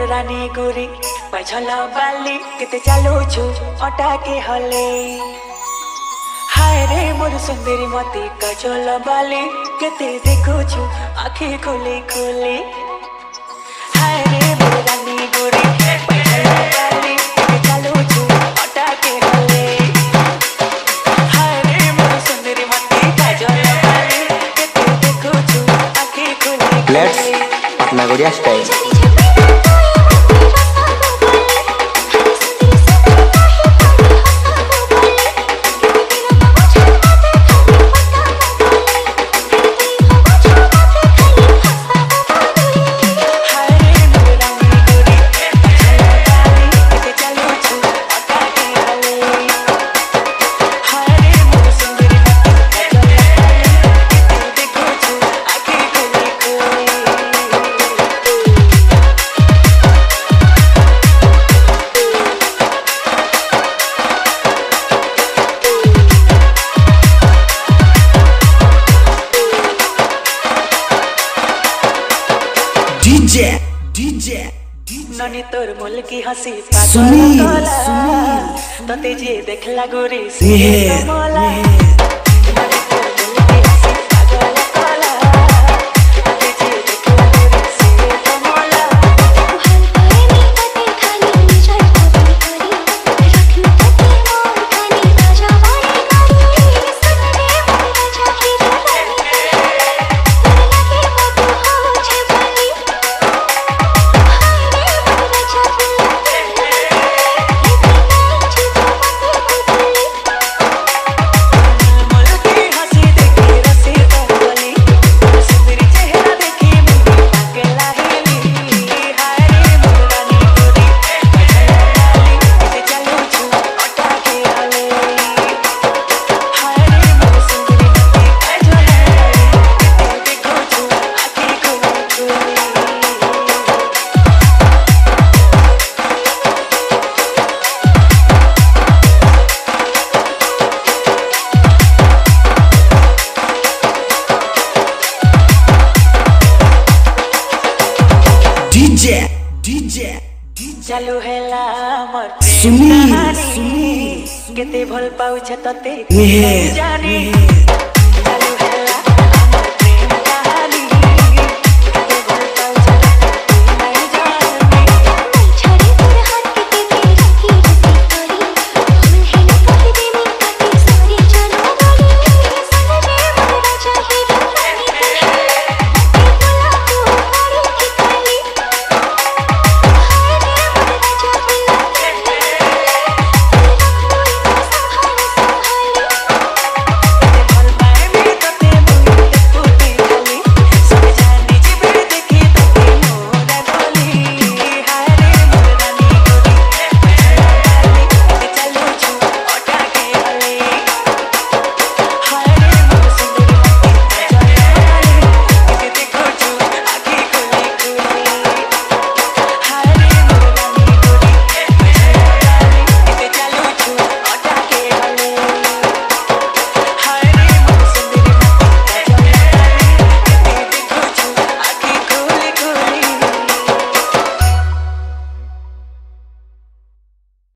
रानी गोरी पछल बाली केते चालुछु अटा के हले हाय रे मोर सुंदरी मती कचल बाली केते देखुछु आँखी खोली खोली हाय रे मोर रानी गोरी पछल बाली केते चालुछु अटा के हले हाय रे मोर सुंदरी मती कचल बाली केते देखुछु आँखी खोली खोली अपना गुड़िया स्टाइल ननी तोर मुल की हंसी पागल तते जे देखला गोरी से कमला ननी तोर मुल की हंसी पागल तते जे देखला गोरी से कमला हल करे नी तते खाली निजर कभी करी रखनी तते मोर खानी राजा वाली करी सच्चे मोर राजा की रानी लगे वो तू हो छे भली चालू हेला मोर प्रेम कहानी केते भल पाउछ तते जानी